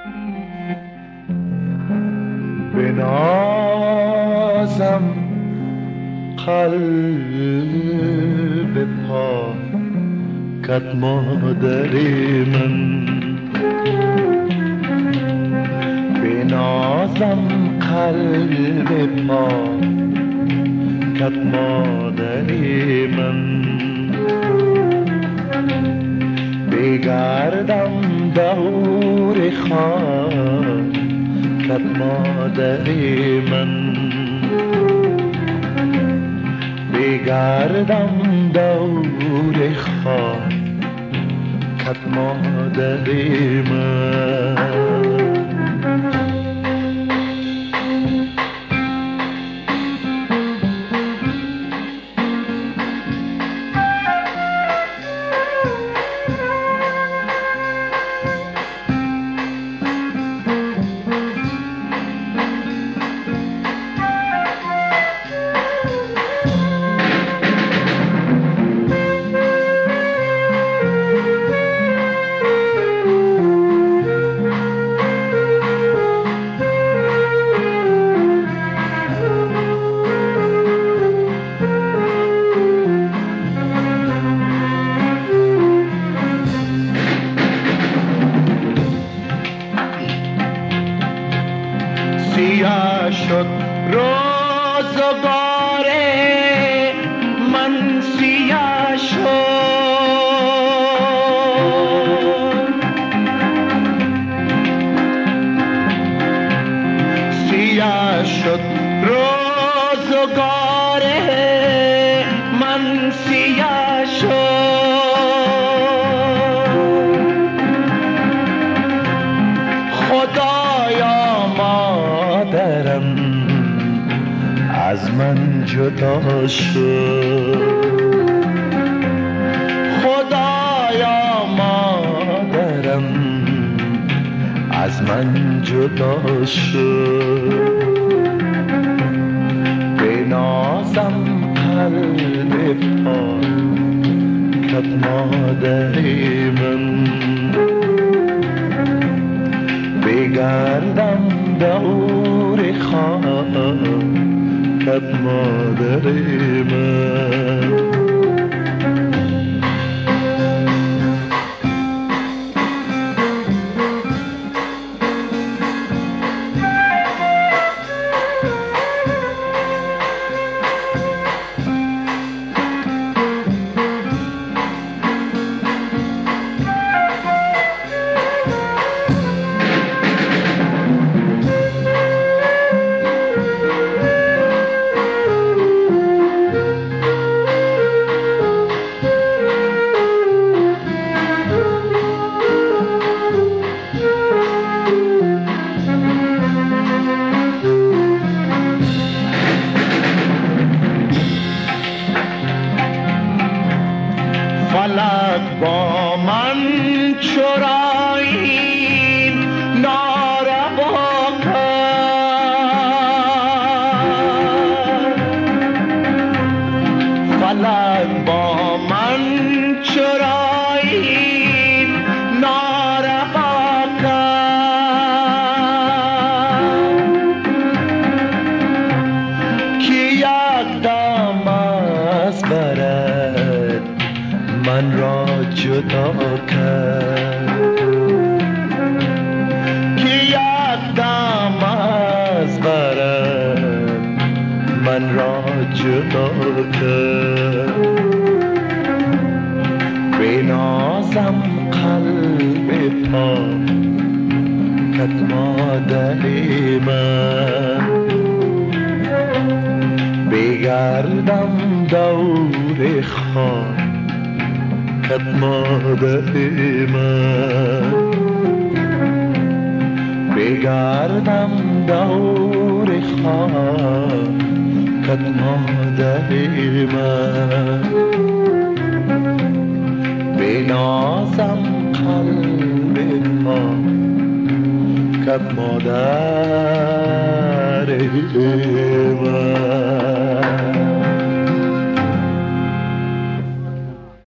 بنازم قلب پاکت مادر من، بنازم قلب پاکت مادر من، بگردم دور خاکت مادر من، بگردم دور خاکت مادر من. سیاه شد روزگار من، سیاه شد، سیاه شد روزگار من، سیاه شد. خدایا مادرم از من جدا شد، خدایا مادرم از من جدا شد. بنازم قلب پاکت مادر من، بگردم دور خاکت مادر من. فلک با من چرایی ناروا کرد، فلک با من چرایی ناروا کرد، که یک دم از برد من را جدا کرد، که یک دم از برد من را جدا کرد. بنازم قلب پاکت مادر من، بگردم دور خاکت مادر من، بگردم دور خاکت مادر من، بنازم قلب پاکت مادر من.